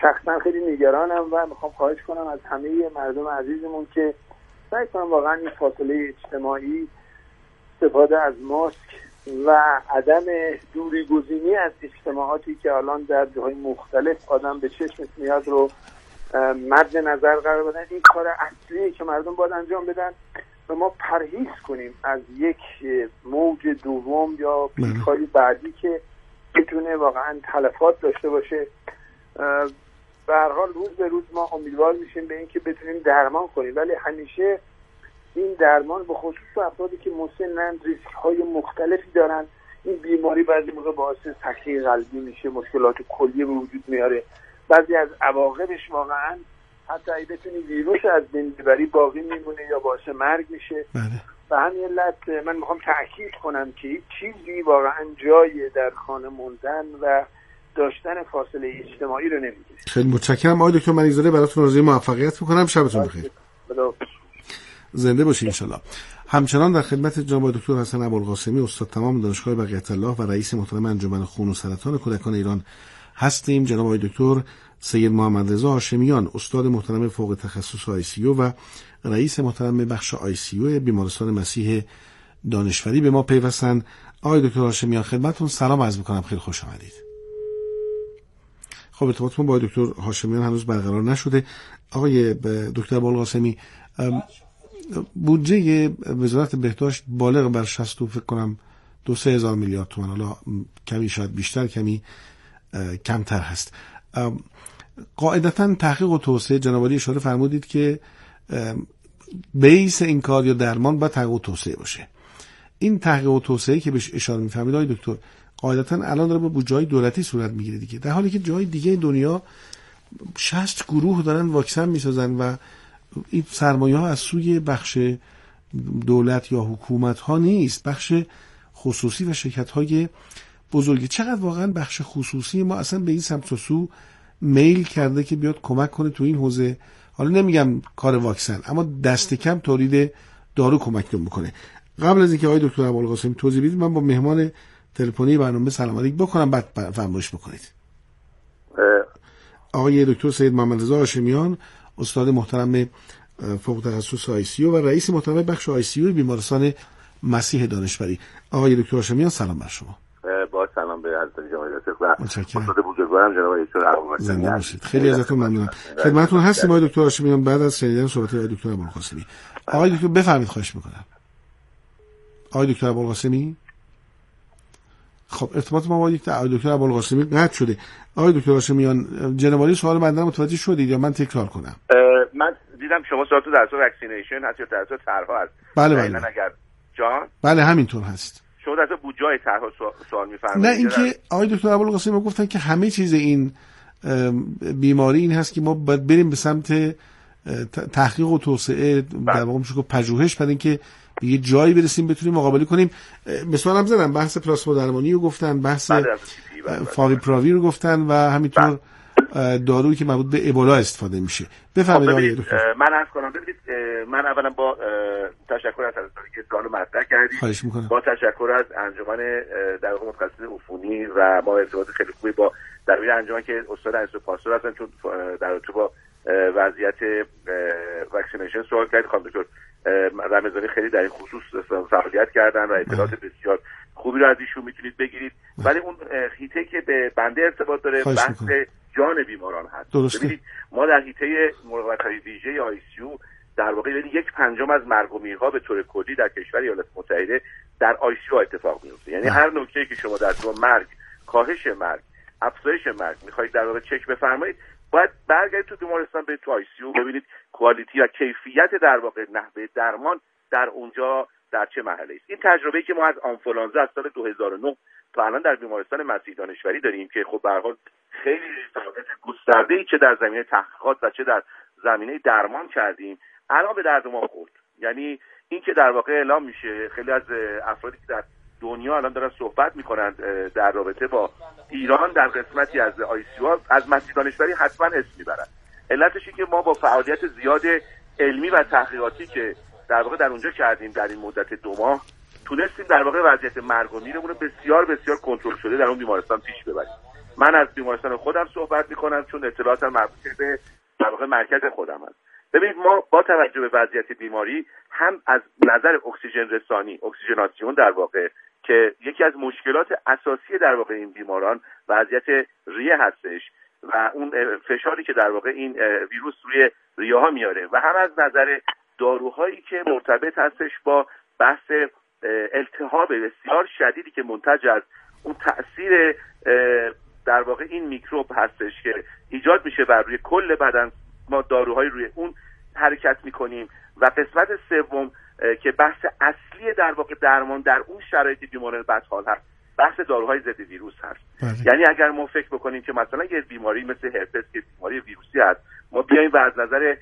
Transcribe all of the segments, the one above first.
شخصا خیلی نگرانم و میخوام خواهش کنم از همه مردم عزیزمون که سعی کنم واقعا این فاصله اجتماعی، استفاده از ماسک و عدم دوری گزینی از اجتماعاتی که الان در جاهای مختلف آدم به چشمش میاد رو مد نظر قرار بدن. این کار اصلیه که مردم باید انجام بدن و ما پرهیز کنیم از یک موج دوم یا پیک‌های بعدی که بتونه واقعا تلفات داشته باشه. به هر حال روز به روز ما امیدوار میشیم به اینکه بتونیم درمان کنیم، ولی همیشه این درمان به خصوص افرادی که مسنن ریسک‌های مختلفی دارن، این بیماری بعضی موقع باعث سکته قلبی میشه، مشکلات کلیه به وجود میاره. بعضی از عواقبش واقعا حتی اگه بتونی ویروس از بین ببری باقی میمونه یا باعث مرگ میشه. به همین علت من میخوام تأکید کنم که هیچ چیزی واقعا جای در خانه موندن و داشتن فاصله اجتماعی رو نمیگیره. خیلی متشکرم آقای دکتر منیزاده، براتون آرزوی موفقیت میکنم. شبتون بخیر. زنده باشید ان شاءالله. همچنان در خدمت جناب دکتر حسن ابوالقاسمی، استاد تمام دانشگاه بقیت الله و رئیس محترم انجمن خون و سرطان کودکان ایران هستیم. جناب آقای دکتر سید محمد رضا هاشمیان، استاد محترم فوق تخصص ICU و رئیس محترم بخش ICU بیمارستان مسیح دانشوری به ما پیوستن. آقای دکتر هاشمیان خدمتتون سلام عرض می‌کنم، خیلی خوش آمدید. خب ارتباطمون با دکتر هاشمیان هنوز برقرار نشده. آقای دکتر ابوالقاسمی، بودجه وزارت بهداشت بالغ بر 60 فکر کنم 2-3 هزار میلیارد تومان، حالا کمی شاید بیشتر کمی کمتر هست. قاعدتا تحقیق و توسعه، جناب عالی اشاره فرمودید که بیس این کار یا درمان باید تحقیق و توسعه باشه. این تحقیق و توسعه که بهش اشاره می‌فرمایید آقای دکتر قاعدتا الان داره با بودجه‌های دولتی صورت میگیره دیگه، در حالی که جای دیگه دنیا 60 گروه دارن واکسن میسازن و این سرمایه ها از سوی بخش دولت یا حکومت ها نیست، بخش خصوصی و شرکت های بزرگی. چقدر واقعا بخش خصوصی ما اصلا به این سمت و سو میل کرده که بیاد کمک کنه تو این حوزه، حالا نمیگم کار واکسن، اما دست کم تولید دارو کمک بکنه. قبل از اینکه آقای دکتر ابوالقاسمی توضیح بدید، من با مهمان تلفنی برنامه سلام علیک بکنم، بعد فرمایش بکنید. آقای دکتر سید محمد رضا هاشمیان، استاد محترم فوق تخصص ICU و رئیس محترم بخش ICU بیمارستان مسیح دانشوری. آقای دکتر هاشمیان سلام بر شما. با سلام به حضرت جناب دکتر. استاد بزرگوارم جناب دکتر ابوالقاسمی. زنده باشید. خیلی ازتون ممنونم. خدمتتون هستیم آقای دکتر هاشمیان بعد از شنیدن صحبت آقای دکتر ابوالقاسمی. آقای دکتر بفرمایید، خواهش می‌کنم. آقای دکتر ابوالقاسمی. خب ارتباط ما با دکتر ابوالقاسمی قطع شده. آقای دکتر هاشمیان جناب عالی سوال بنده متوجه شدید یا من تکرار کنم؟ من دیدم شما سوالتون در اصل واکسینیشن هست یا در اصل طرح‌ها هست. بله. اگر جان؟ بله همینطور هست. شما در اصل بودجه طرح‌ها سوال می‌فرمایید. نه اینکه آقای دکتر ابوالقاسمی گفتن که همه چیز این بیماری این هست که ما باید بریم به سمت تحقیق و توسعه، در واقع میشه که پژوهش، برای اینکه به یه جایی برسیم بتونیم مقابله کنیم. مثلا هم زدن بحث پلاسما درمانی رو گفتن، بحث فاویپراویر رو گفتن و همینطور دارویی که مربوط به ابولا استفاده میشه. بفرمایید آقای دکتر. من عرض کنم، ببینید من اولا با تشکر از حضرتانی که سوال مطرح کردید، خواهش میکنم. با تشکر از انجمن در واقع متخصصین عفونی و ما ارتباط خیلی خوبی با در واقع انجمن که استاد انسو پاسور هستن، چون در رابطه با وضعیت واکسینیشن سوال کردید. خانم دکتر رمضانی خیلی در این خصوص فعالیت کردن و اطلاعات بسیار خوبی رو از ایشون میتونید بگیرید. ولی اون حیطه که به بنده ارتباط داره بحث جان بیماران هست. ببینید ما در حیطه مراقبت‌های ویژه ICU در واقع یعنی 1/5 از مرگ و میرها به طور کلی در کشور ایالات متحده در ICU اتفاق میفته. یعنی هر نکته‌ای که شما در تو مرگ، کاهش مرگ، افزایش مرگ میخواید در واقع چک بفرمایید، باید برگردید تو بیمارستان، به تو ICU ببینید کوالیتی و کیفیت در واقع نحوه درمان در اونجا در چه مرحله است. این تجربه‌ای که ما از آنفولانزا از سال 2009 تا الان در بیمارستان مسیح دانشوری داریم که خب به هر حال خیلی فعالیت گسترده‌ای چه در زمینه تحقیقات و چه در زمینه درمان کردیم، الان به درد ما خورد. یعنی این که در واقع اعلام میشه، خیلی از افرادی که در دنیا الان دارن صحبت میکنند در رابطه با ایران در قسمتی از ICU از مسیح دانشوری حتما اسم میبرن. علتش این که ما با فعالیت زیاد علمی و تحقیقاتی که در واقع در اونجا کردیم در این مدت 2 ماه تونستیم در واقع وضعیت مرگ و میرمون بسیار بسیار کنترل شده در اون بیمارستان پیش ببریم. من از بیمارستان خودم صحبت میکنم چون اطلاعاتم مربوط به در واقع مرکز خودم است. ببینید ما با توجه به وضعیت بیماری هم از نظر اکسیژن رسانی، اکسیژناسیون در واقع که یکی از مشکلات اساسی در واقع این بیماران وضعیت ریه هستش و اون فشاری که در واقع این ویروس روی ریه ها میاره و هم از نظر داروهایی که مرتبط هستش با بحث التهاب بسیار شدیدی که منتج از اون تأثیر در واقع این میکروب هستش که ایجاد میشه بر روی کل بدن. ما داروهای روی اون حرکت میکنیم و قسمت سوم که بحث اصلی در واقع درمان در اون شرایط بیماران بدحال هست بحث داروهای ضد ویروس هست. یعنی اگر ما فکر بکنیم که مثلا یه بیماری مثل هرپس که بیماری ویروسی هست ما بیایم و از نظر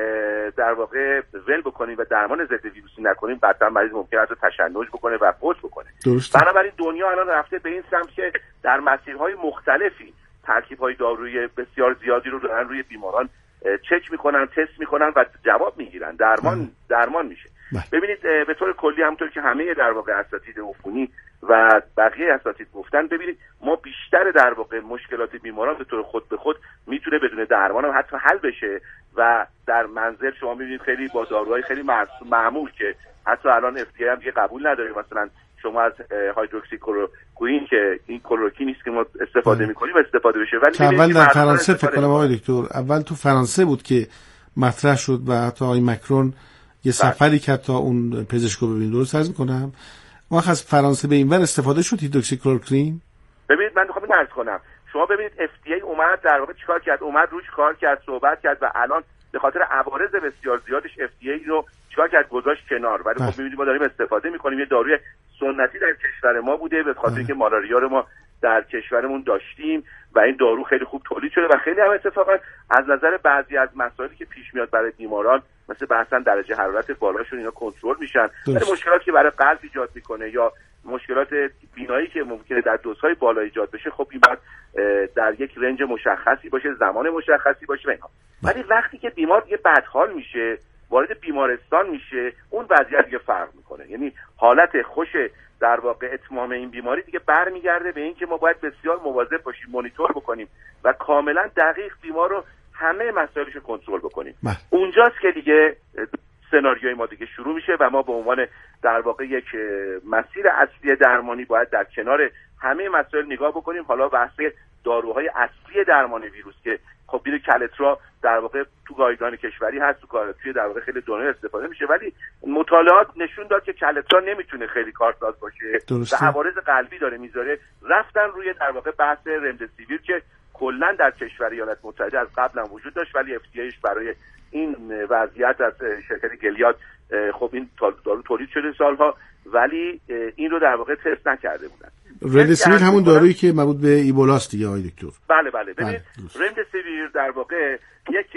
در واقع ول بکنیم و درمان ضد ویروسی نکنیم قطعا مریض ممکن است تشنج بکنه و فوت بکنه. بنابراین دنیا الان رفته به این سمت که در مسیرهای مختلفی ترکیب‌های دارویی بسیار زیادی رو دارن روی بیماران چک میکنن، تست میکنن و جواب میگیرن، درمان میشه. ببینید به طور کلی همونطور که همه در واقع اساتید عفونی و بقیه اساتید گفتن، ببینید ما بیشتر در واقع مشکلات بیماران به طور خود به خود میتونه بدون درمان هم حتی حل بشه و در منزل شما میبینید خیلی با داروهای خیلی معمول که حتی الان FDA هم دیگه قبول نداره، مثلا شما از هایدروکسی کلوروکوئین که این کلوروکین نیست که ما استفاده میکنیم استفاده بشه. ولی اول در فرانسه فکر کنم آقای دکتر اول تو فرانسه بود که مطرح شد و حتی آقای مکرون یه سفری کرد تا اون پزشکو ببین. درست عرض میکنم وقت از فرانسه به اینور استفاده شد هیدروکسیکلوروکوئین؟ ببینید من میخوام عرض کنم شما ببینید FDA اومد در واقع چیکار کرد، اومد روش کار کرد، صحبت کرد و الان به خاطر عوارض بسیار زیادش FDA رو چیکار کرد گذاشت کنار. ولی خب می‌بینید ما داریم استفاده می‌کنیم. یه داروی سنتی در کشور ما بوده به خاطر اینکه مالاریا رو ما در کشورمون داشتیم و این دارو خیلی خوب تولید شده و خیلی هم اتفاقا از نظر بعضی از مسائلی که پیش میاد برای بیماران مثل بحثاً درجه حرارت بالاشون اینا کنترل میشن. ولی مشکلاتی که برای قلب ایجاد میکنه یا مشکلات بینایی که ممکنه در دوزهای بالا ایجاد بشه خب این باید در یک رنج مشخصی باشه، زمان مشخصی باشه و اینا. ولی وقتی که بیمار دیگه بدحال میشه وارد بیمارستان میشه اون وضعیت دیگه فرق میکنه. یعنی حالت خوش در واقع اتمام این بیماری دیگه برمیگرده به این که ما باید بسیار مواظب باشیم، مانیتور بکنیم و کاملا دقیق بیمار رو همه مسائلش رو کنترل بکنیم. اونجاست که دیگه سناریوی ما دیگه شروع میشه و ما به عنوان در واقع یک مسیر اصلی درمانی باید در کنار همه مسائل نگاه بکنیم. حالا بحث داروهای اصلی درمان ویروس که خب این کلترا در واقع تو گایدلاین کشوری هست، توی در واقع خیلی دنیا استفاده میشه، ولی مطالعات نشون داد که کلترا نمیتونه خیلی کارساز باشه و عوارض قلبی داره میذاره. رفتن روی در واقع بحث رمدسیویر که کلا در کشور ایالات متحده از قبل هم وجود داشت ولی FDAش برای این وضعیت از شرکت گلیاد خب این دارو تولید شده سالها ولی این رو در واقع تست نکرده بودن. رمدسیویر همون دارویی که مربوط به ایبولاست دیگه آقای دکتر. بله ببینید رمدسیویر در واقع یک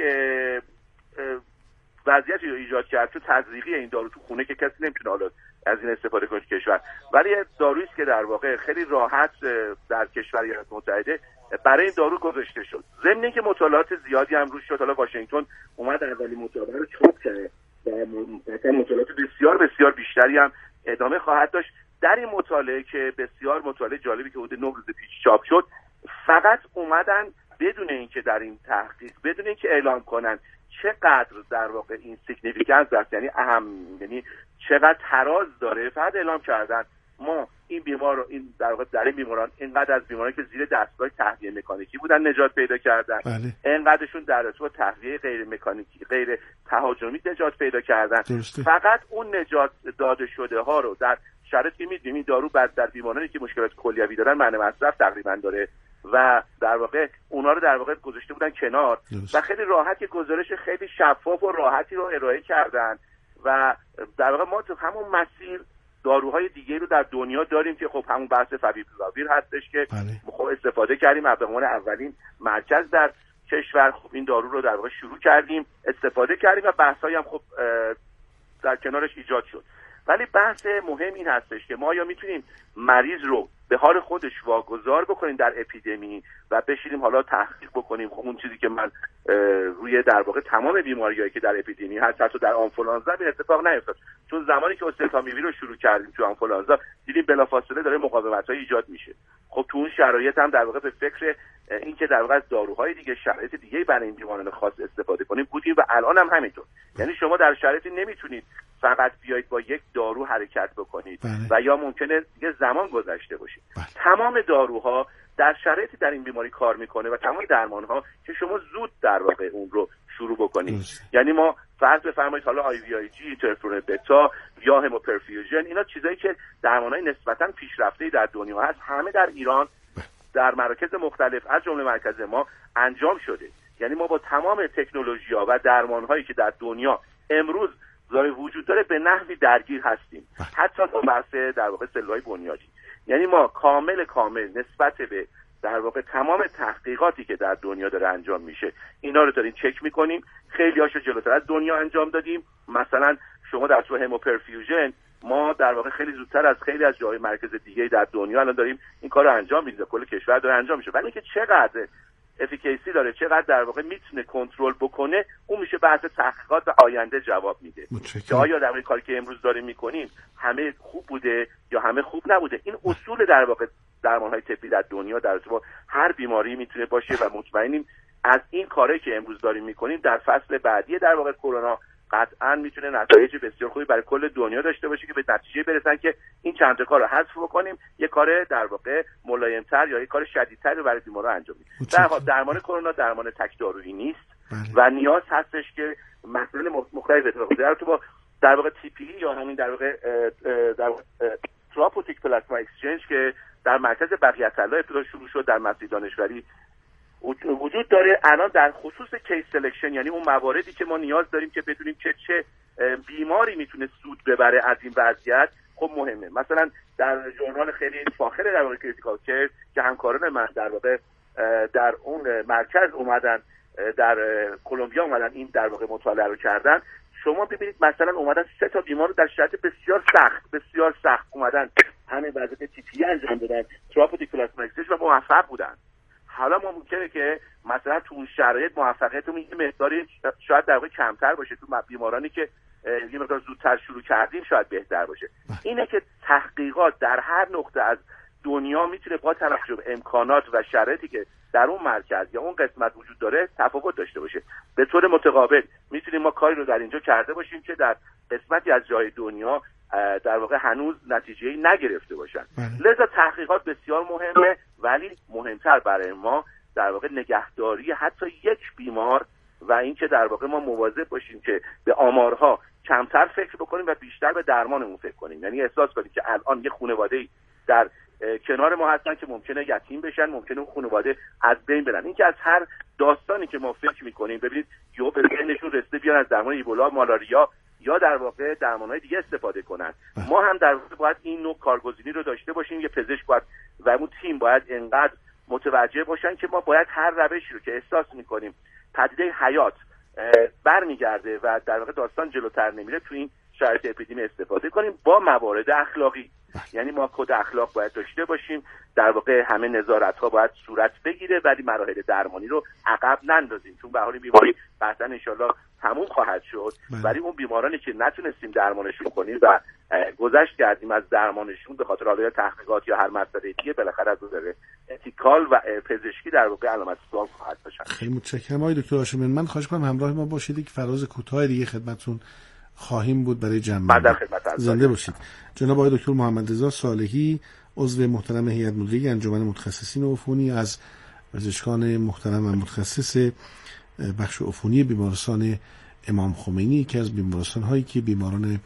وضعیتی رو ایجاد کرد تو تزریقی این دارو تو خونه که کسی نمیتونه حالا از این استفاده کنه کشور، ولی دارویی است که در واقع خیلی راحت در کشور ایالات متحده برای این دارو گذاشته شد. ضمن اینکه مطالعات زیادی هم روش شد. حالا واشنگتن اومد اولین مطالعه رو چاپ کرد و مطالعات بسیار بیشتری هم ادامه خواهد داشت. در این مطالعه که بسیار مطالعه جالبی که حدود 9 روز پیش چاپ شد فقط اومدن بدون اینکه در این تحقیق بدون اینکه اعلام کنن چقدر در واقع این سیگنیفیکانس است، یعنی یعنی چقدر تراز داره، فقط اعلام کردن ما این بیمار رو این در واقع در این بیماران اینقدر از بیمارانی که زیر دستگاه تهویه مکانیکی بودن نجات پیدا کردن، اینقدرشون در رابطه تهویه غیر مکانیکی غیر تهاجمی نجات پیدا کردن. فقط اون نجات داده شده ها رو در شرایطی می‌دونیم این دارو بعد در بیمارانی که مشکلات کلیوی دارن معنی مصرف تقریبا داره و در واقع اونا رو در واقع گذاشته بودن کنار و خیلی راحت که گزارش خیلی شفاف و راحتی رو ارائه کردن و در واقع ما تو همون مسیر داروهای دیگه رو در دنیا داریم که خب همون بحث فویپیراویر هستش که خب استفاده کردیم به عنوان اولین مرکز در کشور. خب این دارو رو در واقع شروع کردیم استفاده کردیم و بحثایی هم خب در کنارش ایجاد شد. ولی بحث مهم این هستش که ما یا میتونیم مریض رو به حال خودش واگذار بکنیم در اپیدمی و بشینیم حالا تحقیق بکنیم. خب اون چیزی که من روی در واقع تمام بیماریایی که در اپیدمی هست حتی در آنفولانزا به اتفاق نیفتاد، چون زمانی که اوسلتامیویر رو شروع کردیم تو آنفولانزا دیدیم بلافاصله داره مقاومت‌های ایجاد میشه. خب تو اون شرایط هم در واقع به فکر اینکه در واقع از داروهای دیگه، شرایط دیگه برای این بیماران خاص استفاده کنیم بودیم و الان هم همینطور. یعنی شما در شرایطی نمیتونید فقط بیایید با یک دارو حرکت بکنید و یا ممکنه دیگه زمان گذشته باشه. تمام داروها در شرایطی در این بیماری کار میکنه و تمام درمانها که شما زود در واقع اون رو شروع بکنید. یعنی ما فرض بفرمایید حالا IVIG، اینترفرون بتا یا هموپرفیوژن، اینا چیزایی که درمانهای نسبتاً پیشرفته‌ای در دنیا هست، همه در ایران در مراکز مختلف از جمله مرکز ما انجام شده. یعنی ما با تمام تکنولوژی‌ها و درمان‌هایی که در دنیا امروز داره وجود داره به نحوی درگیر هستیم، حتی در بحث در واقع سلول‌های بنیادی. یعنی ما کامل نسبت به در واقع تمام تحقیقاتی که در دنیا داره انجام میشه اینا رو داریم چک میکنیم. خیلی هاشو جلوتر از دنیا انجام دادیم. مثلا شما در تو هموپرفیوژن ما در واقع خیلی زودتر از خیلی از جای مرکز دیگه در دنیا الان داریم این کارو انجام میدیم، کل کشور داره انجام میشه. ولی اینکه چقدر افیکیسی داره، چقدر در واقع میتونه کنترل بکنه، اون میشه بحث تحقیقات و آینده جواب میده که آیا در کاری که امروز داریم میکنیم همه خوب بوده یا همه خوب نبوده. این اصول در واقع درمانهای طبی در دنیا در با هر بیماری میتونه باشه و مطمئنیم از این کاری که امروز داریم میکنیم در فصل بعدی در واقع کرونا قطعا میتونه نتایج بسیار خوبی برای کل دنیا داشته باشه که به نتیجه برسن که این چند تا کار رو حذف بکنیم، یه کار در واقع ملایم‌تر یا یه کار شدیدتر رو برای بیمارا انجام بدیم. در واقع درمان کرونا درمان تک دارویی نیست و نیاز هستش که مسائل مختلف اتفاق بیفته. تو با در واقع TPE یا همین در واقع تراپوتیک پلاسما اکسچنج که در مرکز بقیت‌الله ابتدا شروع شد در مسجد دانشوری وجود داره. الان در خصوص کیس سلکشن، یعنی اون مواردی که ما نیاز داریم که بدونیم که چه بیماری میتونه سود ببره از این وضعیت، خب مهمه. مثلا در ژورنال خیلی فاخر در واقع کریتیکال کیر که همکاران من در واقع در اون مرکز اومدن، در کلمبیا اومدن این در واقع مطالعه رو کردن، شما ببینید مثلا اومدن 3 تا بیمار رو در شرایط بسیار سخت اومدن همین وضعیت TPE انجام دادن، تراپوتیک پلاسما اکسچنج، و موفق بودن. حالا ما ممکنه که مثلا تو اون شرایط موفقیتمون یه مقداری شاید در واقع کمتر باشه، تو بیمارانی که یه مقدار زودتر شروع کردیم شاید بهتر باشه. اینه که تحقیقات در هر نقطه از دنیا میتونه با توجه به امکانات و شرایطی که در اون مرکز یا اون قسمت وجود داره تفاوت داشته باشه. به طور متقابل میتونیم ما کاری رو در اینجا کرده باشیم که در قسمتی از جای دنیا در واقع هنوز نتیجه‌ای نگرفته باشن. لذا تحقیقات بسیار مهمه، ولی مهمتر برای ما در واقع نگهداری حتی یک بیمار و اینکه در واقع ما مواظب باشیم که به آمارها کمتر فکر بکنیم و بیشتر به درمانمون فکر کنیم. یعنی احساس کنیم که الان یه خانواده‌ای در کنار ما هستن که ممکنه یتیم بشن، ممکنه اون خانواده از بین برن. اینکه از هر داستانی که ما فکر می‌کنیم ببینید یهو به ذهنشون رسیده بیان از درمان ایبولا، مالاریا یا در واقع درمان‌های دیگه استفاده کنن. ما هم در واقع باید این نوع کارگزینی رو داشته باشیم. یه پزشک باید و اون تیم باید انقدر متوجه باشن که ما باید هر روشی رو که احساس می‌کنیم پدیده حیات برمیگرده و در واقع داستان جلوتر نمیره تو این شرایط اپیدمی استفاده کنیم با موارد اخلاقی. یعنی ما کد اخلاق باید داشته باشیم، در واقع همه نظارت‌ها باید صورت بگیره ولی مراحل درمانی رو عقب نندازیم، چون به حال بیماری بعداً انشالله تموم خواهد شد. ولی اون بیمارانی که نتونستیم درمانشون کنیم و گذشت کردیم از درمانشون به خاطر حالا تحقیقات یا هر مسئله دیگه، بالاخره از نظر اتیکال و پزشکی در واقع علامت سوال خواهد داشت. خیلی متشکرم آقای دکتر هاشمیان. من خواهش کنم همراه ما باشید که فراز کوتاه دیگه خدمتتون خواهیم بود برای جمع. زنده باشید. جناب آقای دکتر محمد رضا صالحی، عضو محترم هیئت مدیره انجمن متخصصین عفونی، از پزشکان محترم و متخصص بخش عفونی بیمارستان امام خمینی، که از بیمارستان هایی که بیماران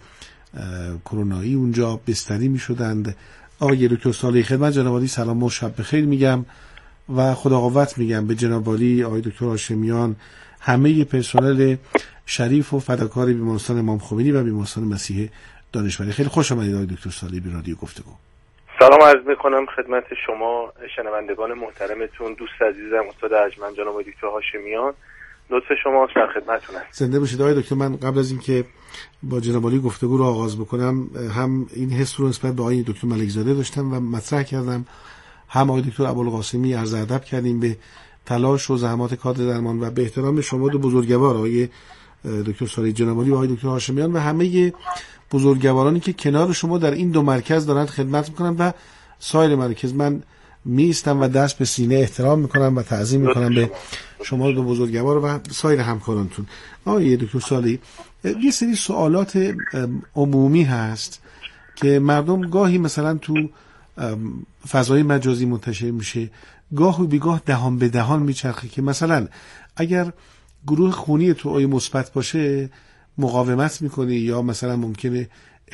کرونایی اونجا بستری می شدند. آقای دکتر صالحی، خدمت جناب عالی سلام و شب بخیر میگم و خدا قوت میگم به جناب عالی آقای دکتر هاشمیان، همه پرسنل شریف و فداکار بیمارستان امام خمینی و بیمارستان مسیح دانشوری. خیلی خوش آمدید آقای دکتر صالحی به رادیو گفتگو. سلام عرض میکنم خدمت شما شنوندگان محترمتون، دوست عزیزم استاد ارجمند جناب آقای دکتر هاشمیان. لطف شما در خدمتتونم. زنده باشید آقای دکتر. من قبل از اینکه با جناب عالی گفتگو رو آغاز بکنم هم این حس رو نسبت به آقای دکتر ملکزاده داشتم و مطرح کردم، هم آقای دکتر ابوالقاسمی عرض ادب کردیم به تلاش و زحمات کادر درمان و به احترام شما دو بزرگوار آقای دکتر صالحی جناب عالی و آقای دکتر هاشمیان و همه بزرگوارانی که کنار شما در این دو مرکز دارند خدمت میکنن و سایر مراکز. من میستم و دست به سینه احترام میکنم و تعظیم میکنم به شما، به بزرگوار و سایر همکارانتون. آقای دکتر صالحی، یه سری سوالات عمومی هست که مردم گاهی مثلا تو فضای مجازی منتشر میشه، گاه و بیگاه دهان به دهان میچرخه که مثلا اگر گروه خونی تو آی مثبت باشه مقاومت میکنی، یا مثلا ممکنه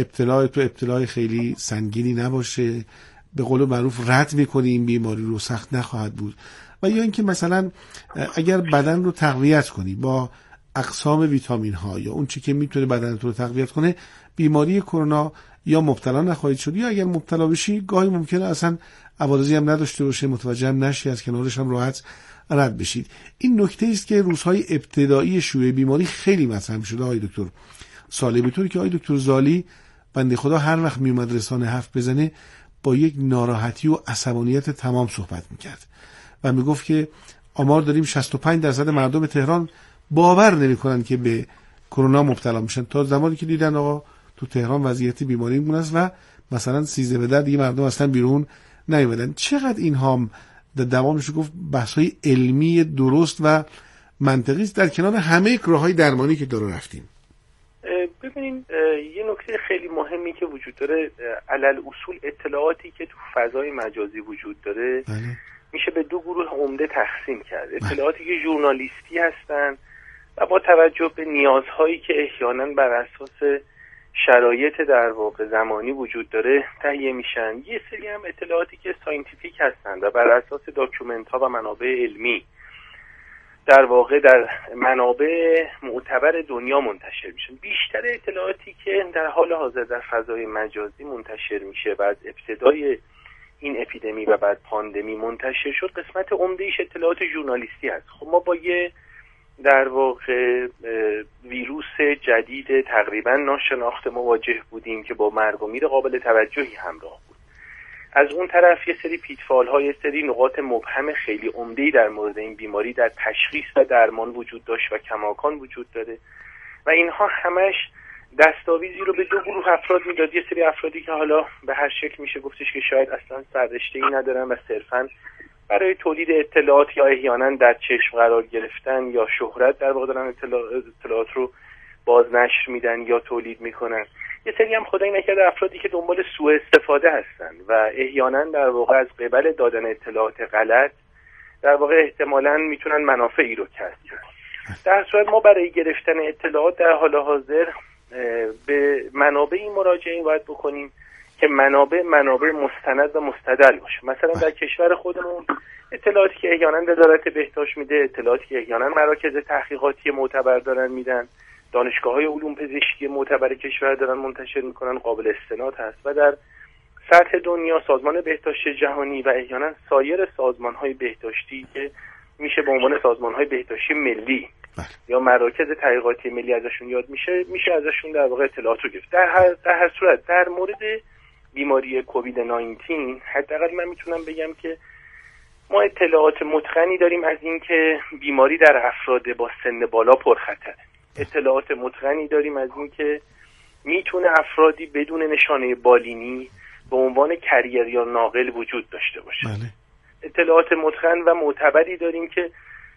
ابتلای خیلی سنگینی نباشه، به قول معروف رد میکنی این بیماری رو، سخت نخواهد بود. و یا اینکه مثلا اگر بدن رو تقویت کنی با اقسام ویتامین ها یا اون چی که میتونه بدن رو تقویت کنه، بیماری کرونا یا مبتلا نخواهید شد، یا اگر مبتلا بشی گاهی ممکنه اصلا عوارضی هم نداشته باشه، متوجه هم نشی، از کنارش هم راحت رد بشید. این نکته است که روزهای ابتدایی شیوع بیماری خیلی مطرح شده آقای دکتر صالحی، به طوری که آقای دکتر زالی بنده خدا هر وقت میومد رسانه حرف بزنه با یک ناراحتی و عصبانیت تمام صحبت میکرد و میگفت که آمار داریم 65% مردم تهران باور نمیکنن که به کرونا مبتلا میشن، تا زمانی که دیدن آقا تو تهران وضعیت بیماری این گونه است و مثلا 13 دیگه مردم اصلا بیرون نیومدن. چقدر اینها دوامش گفت بحث‌های علمی درست و منطقی است در کنار همه راه‌های درمانی که داره رفتیم. ببینید یه نکته خیلی مهمی که وجود داره، علل اصول اطلاعاتی که تو فضای مجازی وجود داره میشه به دو گروه عمده تقسیم کرد. اطلاعاتی که ژورنالیستی هستن و با توجه به نیازهایی که احیانا بر اساس شرایط در واقع زمانی وجود داره تهیه میشن، یه سری هم اطلاعاتی که ساینتیفیک هستن و بر اساس داکیومنت ها و منابع علمی در واقع در منابع معتبر دنیا منتشر میشن. بیشتر اطلاعاتی که در حال حاضر در فضای مجازی منتشر میشه و از ابتدای این اپیدمی و بعد پاندمی منتشر شد، قسمت عمده‌ایش اطلاعات ژورنالیستی است. خب ما با یه در واقع ویروس جدید تقریبا ناشناخته مواجه بودیم که با مرگ و میر قابل توجهی همراه بود. از اون طرف یه سری پیتفال‌ها، یه سری نقاط مبهم خیلی عمده‌ای در مورد این بیماری در تشخیص و درمان وجود داشت و کماکان وجود داره و اینها همش دستاویزی رو به دو گروه افراد میداد. یه سری افرادی که حالا به هر شکل میشه گفتش که شاید اصلا سررشته‌ای ندارن و صرفاً برای تولید اطلاعات یا احیانا در چشم قرار گرفتن یا شهرت در واقع دارن اطلاعات رو بازنشر میدن یا تولید میکنن. یه سری هم خدای نکرده افرادی که دنبال سوء استفاده هستن و احیانا در واقع از قبل دادن اطلاعات غلط در واقع احتمالاً میتونن منافعی رو کسب کنن. در صورت ما برای گرفتن اطلاعات در حال حاضر به منابعی مراجعه باید بکنیم که منابع مستند و مستدل باشه. مثلا در کشور خودمون اطلاعاتی که احیانا وزارت بهداشت میده، اطلاعاتی که احیانا مراکز تحقیقاتی معتبر دارن میدن، دانشگاه‌های علوم پزشکی معتبر کشور دارن منتشر میکنن، قابل استناد هست و در سطح دنیا سازمان بهداشت جهانی و احیانا سایر سازمان‌های بهداشتی که میشه به عنوان سازمان‌های بهداشتی ملی یا مراکز تحقیقاتی ملی ازشون یاد میشه ازشون در واقع اطلاعات رو گرفت. در هر صورت در مورد بیماری کووید 19 حداقل من میتونم بگم که ما اطلاعات متقنی داریم از اینکه بیماری در افراد با سن بالا پرخطره. اطلاعات متقنی داریم از اینکه میتونه افرادی بدون نشانه بالینی به عنوان کریر یا ناقل وجود داشته باشه. اطلاعات متقن و معتبری داریم که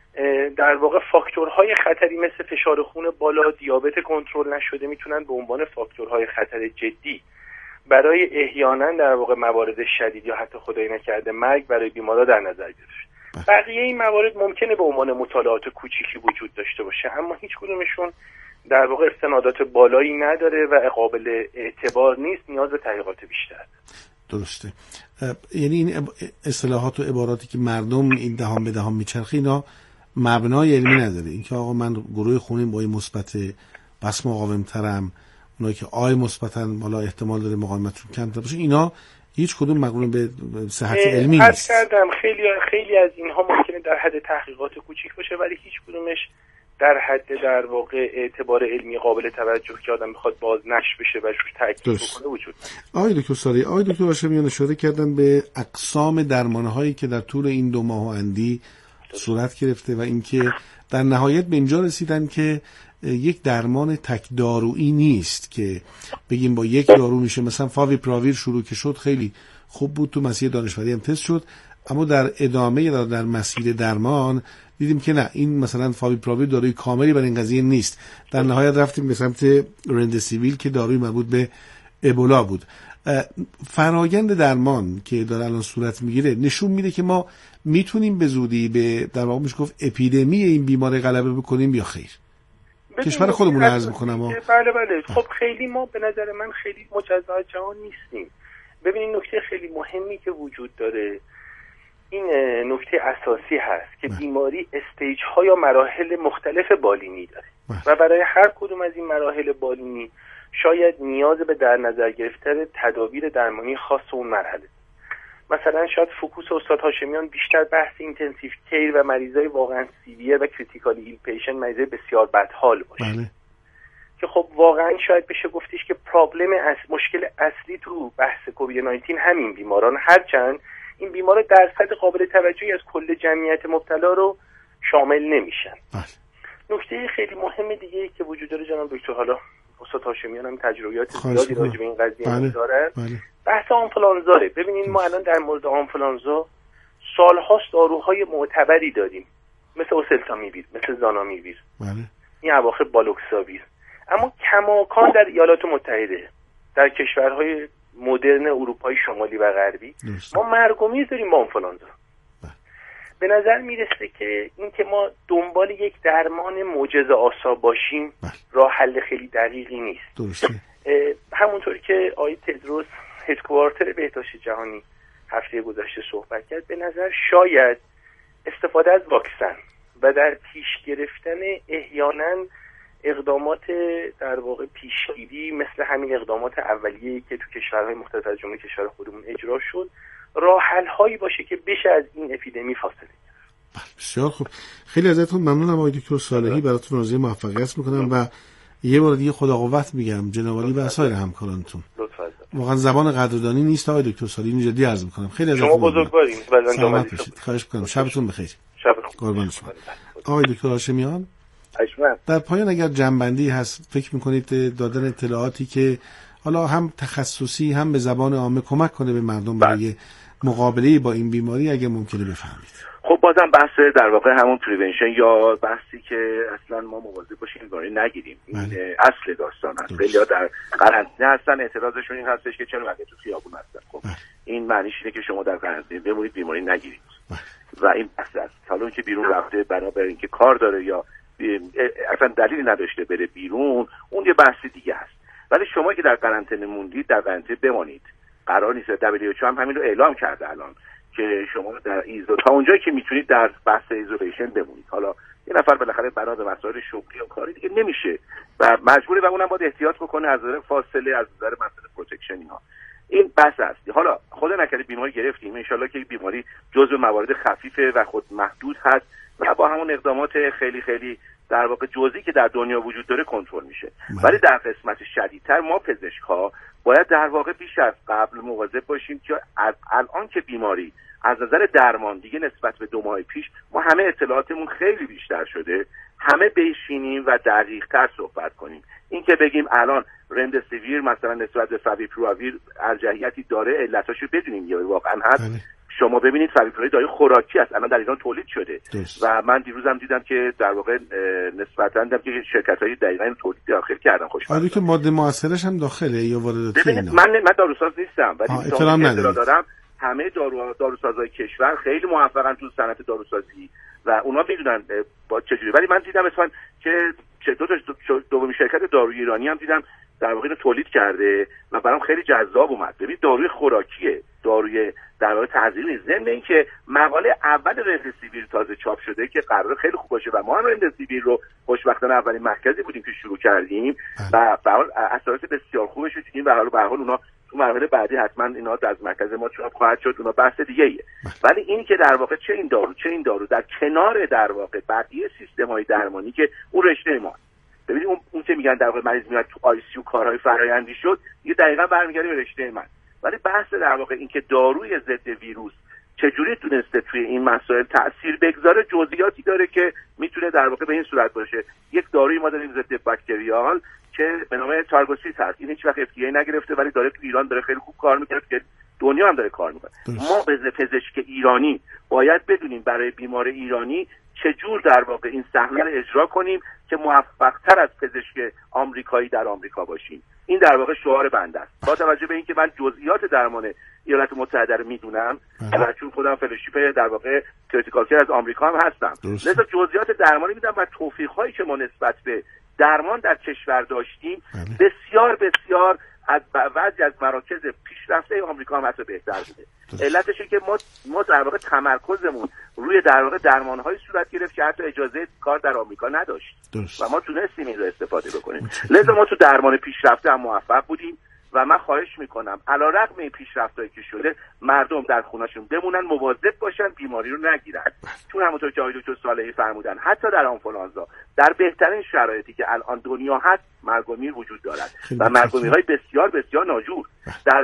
در واقع فاکتورهای خطری مثل فشار خون بالا، دیابت کنترل نشده میتونن به عنوان فاکتورهای خطر جدی برای احیانا در واقع موارد شدید یا حتی خدای نکرده مرگ برای بیمارا در نظر گرفت. بقیه این موارد ممکنه به عنوان مطالعات کوچیکی وجود داشته باشه، اما هیچ کدومشون در واقع استنادات بالایی نداره و قابل اعتبار نیست، نیاز به تحقیقات بیشتر. درسته. یعنی این اصطلاحات و عباراتی که مردم این دهان به دهان میچرخه اینا مبنای علمی نداره. اینکه آقا من گروه خونیم با این مثبت بس مقاوم‌ترم، اونایی که آی مثبتن حالا احتمال داره مقاومتشون کمتر باشه، اینا هیچ کدوم مقرون به صحت علمی نیست. خیلی از اینها ممکنه در حد تحقیقات کوچیک باشه ولی هیچ کدومش در حد در واقع اعتبار علمی قابل توجه که آدم میخواد بازنشر بشه و روش تاکید بکنه وجود نداره. آقای دکتر صالحی، آقای دکتر هاشمیان اشاره کردن به اقسام درمان‌هایی که در طول این 2 ماه و اندی صورت گرفته و اینکه در نهایت به اینجا رسیدن که یک درمان تک دارویی نیست که بگیم با یک دارو میشه. مثلا فاویپراویر شروع که شد خیلی خوب بود، تو مسیر دانشوری هم تست شد، اما در ادامه یا در مسیر درمان دیدیم که نه، این مثلا فاویپراویر داروی کاملی برای این قضیه نیست. در نهایت رفتیم به سمت رندسیویل که داروی مربوط به ابولا بود. فرایند درمان که داره الان صورت میگیره نشون میده که ما میتونیم به زودی به در واقع میشه گفت اپیدمی این بیماری غلبه بکنیم یا خیر؟ کشور خودمون عرض میکنم. بله. خب خیلی ما به نظر من خیلی مجزا جهان نیستیم. ببینید نکته خیلی مهمی که وجود داره، این نکته اساسی هست که بیماری استیج ها یا مراحل مختلف بالینی داره و برای هر کدوم از این مراحل بالینی شاید نیاز به در نظر گرفتن تدابیر درمانی خاص اون مرحله. مثلا شاید فوکوس استاد هاشمیان بیشتر بحث اینتنسیو کیر و مریضای واقعا سیویر و کریتیکالی ایل پیشنت، مریضای بسیار بدحال باشه. که خب واقعا شاید بشه گفتش که مشکل اصلی تو بحث کووید 19 همین بیماران، هرچند این بیماران درصد قابل توجهی از کل جمعیت مبتلا رو شامل نمیشن. نکته خیلی مهم دیگه که وجود داره جناب دکتر، حالا استاد هاشمیان هم تجربیات زیادی راجع به این قضیه دارن، بحث آنفولانزا. ببینید ما الان در مورد آنفولانزا سال‌هاست داروهای معتبری داریم، مثل اوسلتامیویر، مثل زانامیویر، این اواخر بالوکساویر، اما کماکان در ایالات متحده، در کشورهای مدرن اروپای شمالی و غربی ما مرگ و میر داریم با آنفولانزا. به نظر میرسه که این که ما دنبال یک درمان معجزه‌آسا باشیم راه حل خیلی دقیقی نیست. همونطور که آقای تدروس هدکوارتر بهداشت جهانی هفته گذشته صحبت کرد، به نظر شاید استفاده از واکسن و در پیش گرفتن احیانا اقدامات در واقع پیشگیری مثل همین اقدامات اولیه‌ای که تو کشورهای مختلف از جمله کشور خودمون اجرا شد، راه حل هایی باشه که بشه از این اپیدمی فاصله گرفت. بسیار خوب، خیلی ازتون ممنونم آقای دکتر صالحی، براتون آرزوی موفقیت میکنم و یه بار دیگه خدا قوت میگم جناب عالی و سایر همکارانتون. واقعا زبان قدردانی نیست آقای دکتر صالحی، اینو جدی عرض میکنم. خیلی ازتون شما بزرگوارید. خواهش میکنم. شبتون بخیر. شب قربان شما. آقای دکتر هاشمیان، در پایان اگر جنبندی هست فکر میکنید دادن اطلاعاتی که حالا هم تخصصی هم به زبان عامه کمک کنه به مردم برای مقابله با این بیماری اگه ممکنه بفهمید؟ خب بازم بحث در واقع همون پریونشن یا بحثی که اصلا ما مواظب باشیم بیماری نگیریم، این اصل داستان هست. خیلی‌ها در قرنطینه هستن، اعتراضشون این هستش که چرا مگه تو خیابون هستن. خب این معنیش اینه که شما در قرنطینه بمونید، بیماری نگیرید و این بحث است. حالا اون که بیرون رفته بنابراین اینکه کار داره یا اصلا دلیلی نداشته بره بیرون، اون یه بحث دیگه است. ولی شما که در قرنطینه موندید در قرنطینه بمانید. قرار نیست. WHO هم همین رو اعلام کرده الان که شما در تا اونجایی که میتونید در بحث ایزولیشن بمونید. حالا یه نفر بالاخره برای مسائل شغلی و کاری دیگه نمیشه و مجبوره و اونم باید احتیاط بکنه از نظر فاصله، از نظر مسئله پروتکشن اینا. این بحث است. حالا خدا نکرده بیماری گرفتیم، ان شاءالله که بیماری جزو موارد خفیفه و خود محدود هست و با همون اقدامات خیلی خیلی در واقع جزئی که در دنیا وجود داره کنترل میشه. ولی در قسمت شدیدتر ما پزشک‌ها باید در واقع بیش از قبل مواظب باشیم که الان که بیماری از نظر درمان دیگه نسبت به 2 ماه پیش ما همه اطلاعاتمون خیلی بیشتر شده، همه بشینیم و دقیق‌تر صحبت کنیم. این که بگیم الان رندسیویر مثلا نسبت به فاویپراویر ارجحیتی داره، علتاشو بدونیم یا واقعا هست. شما ببینید فاویپراویر داروی خوراکی است، الان در ایران تولید شده و من دیروزم دیدم که در واقع نسبتاً دیدم که شرکت‌های دقیقاً این تولید داخل کردن. خوشبختانه که ماده مؤثرش هم داخله یا وارداتی؟ ببینید من داروساز نیستم ولی اطلاع دارم همه داروسازهای کشور خیلی موفقن تو صنعت داروسازی و اونا میدونن با چجوری. ولی من دیدم مثلا که دومین شرکت داروی ایرانی هم دیدم در واقع تولید کرده و برام خیلی جذاب اومد. ببین داروی خوراکیه، داروی در واقع تزریقی. ضمن اینکه مقاله اول رندسیویر تازه چاپ شده که قرار خیلی خوب باشه و ما هم رندسیویر رو خوشبختانه اولین مرکزی بودیم که شروع کردیم و به هر حال اثرات بسیار خوبش رو دیدیم و حالا به هر حال اونا تو مرحله بعدی حتما اینا از مرکز ما چاپ خواهد شد، اونا بحث دیگه ایه. ولی این که در واقع چه این دارو در کنار در واقع بقیه سیستم‌های درمانی که اون رشته ما، ببینید اون که میگن در واقع مریض میاد تو آی سی یو کارهای فرآیندی شد، یه دقیقاً برمیگرده به رشته من. ولی بحث در واقع این که داروی ضد ویروس چجوری تونسته توی این مسائل تأثیر بگذاره جزئیاتی داره که میتونه در واقع به این صورت باشه. یک داروی ما داریم ضد باکتریال که به نام تارگوسیت هست، این هیچ وقت FDA نگرفته ولی داره تو ایران داره خیلی خوب کار میکنه که دنیا هم داره کار میکنه. ما به پزشک ایرانی باید بدونیم برای بیمار ایرانی چجور در واقع این صحنه رو اجرا کنیم که موفق‌تر از پزشک آمریکایی در آمریکا باشیم. این در واقع شعار بنده است. با توجه به اینکه من جزئیات درمان ایالات متحده رو میدونم و چون خودم فلوشیپ در واقع کریتیکال کیر از آمریکا هم هستم، لذا جزئیات درمانی میدم و توفیق‌هایی که ما نسبت به درمان در کشور داشتیم بسیار بسیار از بعضی از مراکز پیشرفته آمریکا هم حتی بهتر بوده. علتشه که ما در واقع تمرکزمون روی در واقع درمان‌های صورت گرفت که حتی اجازه کار در آمریکا نداشت و ما تونستیم این رو استفاده بکنیم. لذا ما تو درمان پیشرفته هم موفق بودیم و من خواهش میکنم علیرغم این پیشرفتایی که شده مردم در خونه‌شون بمونن، مواظب باشن، بیماری رو نگیرن. چون همونطور که آقای دکتر صالحی فرمودن حتی در آنفولانزا در بهترین شرایطی که الان دنیا هست مرگ و میر وجود دارد و مرگ و میرهای بسیار بسیار ناجور. در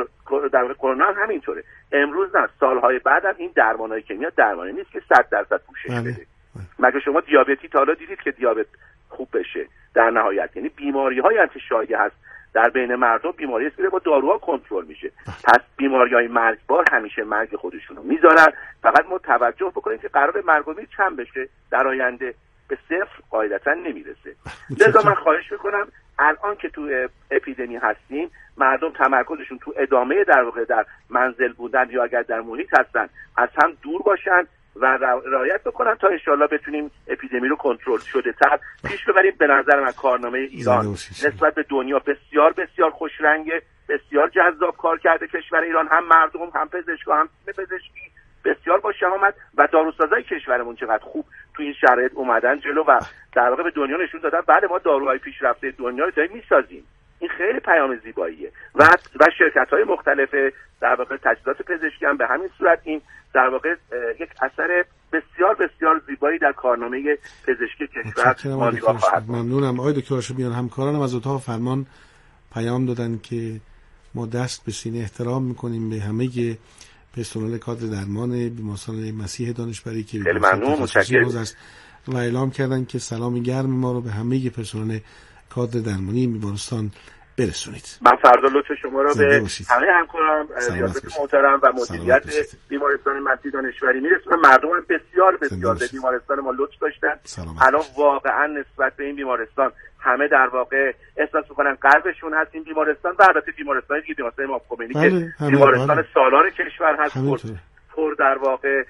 کرونا هم همینطوره. امروز نه، سالهای بعد هم این درمانایی که میاد درمانی نیست که 100% پوشش بده. مگه شما دیابتی تا حالا دیدید که دیابت خوب بشه؟ در نهایت یعنی بیماری‌های انتشاری هست در بین مردم، بیماری است که با داروها کنترل میشه. پس بیماری‌های مرگبار همیشه مرگ خودشون رو میذارن. فقط ما توجه بکنیم که قرار مرگ و میر کم بشه، در آینده به صفر قاعدتا نمیرسه. لذا من خواهش میکنم الان که تو اپیدمی هستیم مردم تمرکزشون تو ادامه در واقع در منزل بودن یا اگر در محیط هستن از هم دور باشن و رعایت بکنن تا انشالله بتونیم اپیدمی رو کنترل شده تر پیش ببریم. به نظر من کارنامه ایران نسبت به دنیا بسیار بسیار خوش رنگه، بسیار جذاب کار کرده کشور ایران، هم مردم هم پزشکا هم پزشکی بسیار با شهامت و داروسازای کشورمون چقدر خوب تو این شرایط اومدن جلو و در واقع به دنیا نشون دادن بعد ما داروهای پیشرفته دنیا رو داریم میسازیم. این خیلی پیام زیباییه و شرکت‌های مختلف در واقع تجهیزات پزشکی هم به همین صورت این در واقع یک اثر بسیار بسیار زیبایی در کارنامه پزشکی کشور ماندگار خواهد بود. ممنونم. آقای دکتر هاشمیان، همکارانم از اتاق فرمان پیام دادن که ما دست به سینه احترام میکنیم به همه پرسنل کادر درمان بیمارستان مسیح دانشوری که خیلی ممنون، متشکرم و اعلام کردن که سلام گرم ما رو به همه پرسنل کادر درمانی بیمارستان برسونید. من فردا لطف شما رو به همه همکاران ریاست محترم و مدیریت بیمارستان مسیح دانشوری میرسونم. مردم بسیار بسیار به بیمارستان ما لطف داشتن. الان واقعا نسبت به این بیمارستان همه در واقع احساس میکنن قلبشون هست این بیمارستان و البته بیمارستان دیگه، بیمارستان امام خمینی که بیمارستان سالار کشور هست، پر در واقع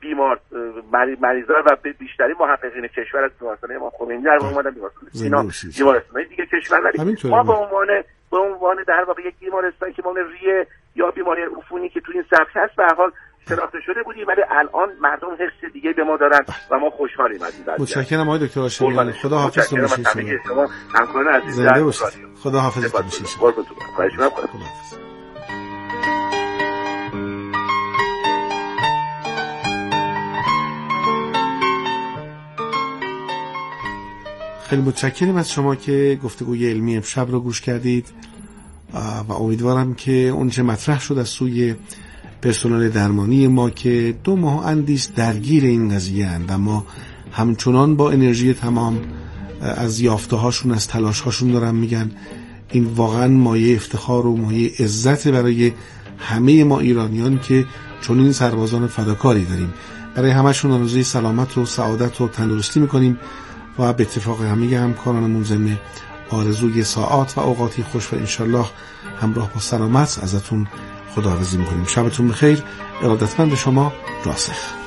مریضا و بیشتری محققین کشور از بیمارستان امام خمینی در اومدن بیمارستان سینا، بیمارستان دیگه کشور. ولی ما به عنوان در واقع یک بیمارستانی که مال ریه یا بیماری عفونی که تو این سبک هست به هر حال شناخته شده بودیم، ولی الان مردم حس دیگه به ما دارن و ما خوشحالیم از این. متشکرم آقای دکتر هاشمیان. خدا حافظتون باشه. شما همکاران عزیز زنده باشید. خدا حافظتون باشه. خیلی متشکرم از شما که گفتگوی علمی امشب رو گوش کردید و امیدوارم که اونچه مطرح شد از سوی پرسنل درمانی ما که 2 ماه اندیست درگیر این قضیه اند اما همچنان با انرژی تمام از یافته هاشون از تلاش هاشون دارن میگن، این واقعا مایه افتخار و مایه عزت برای همه ما ایرانیان که چون این سربازان فداکاری داریم. برای همشون آرزوی سلامت و سعادت و تندرستی میکنیم و به اتفاق همه همکارانمون ضمن آرزوی ساعات و اوقاتی خوش و انشالله همراه با سلامت ازتون خداحافظی میکنیم. شبتون بخیر. ارادتمند شما، راسخ.